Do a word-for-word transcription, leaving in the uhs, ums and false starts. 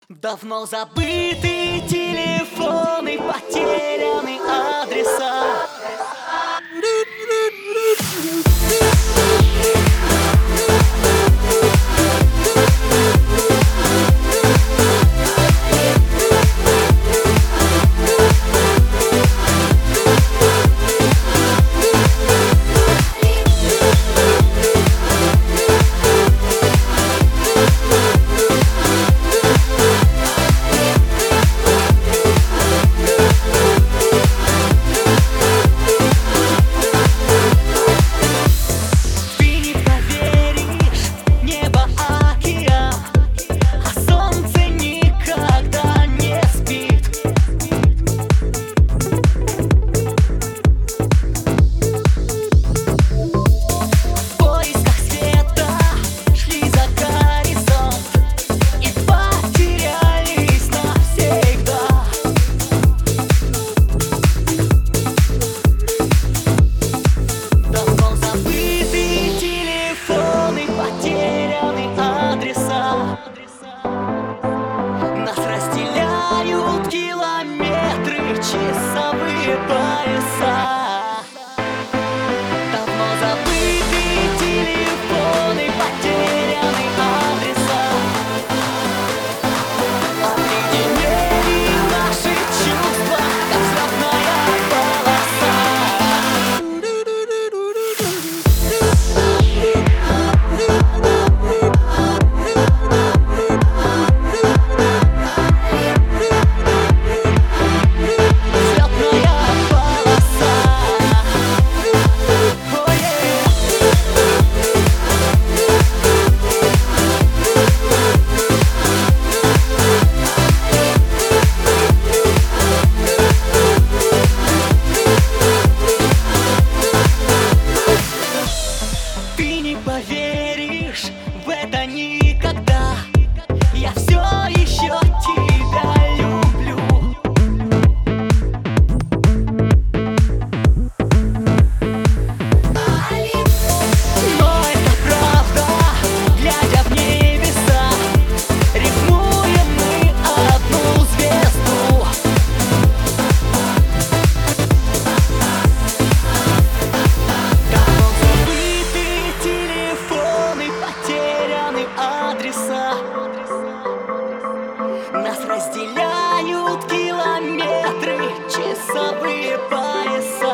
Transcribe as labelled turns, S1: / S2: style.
S1: Давно забытые телефоны, потеряны адреса. Нас разделяют километры, часовые пояса. Давно забытые телефоны, потеряны адреса. Обледенели наши чувства, как взрывная полоса. Поверишь в это никогда. Я все еще тебя люблю. Но это правда, глядя в небеса, рифмуем мы одну звезду. Давно забытые телефоны, потеряны адреса. Нас разделяют километры, часовые пояса.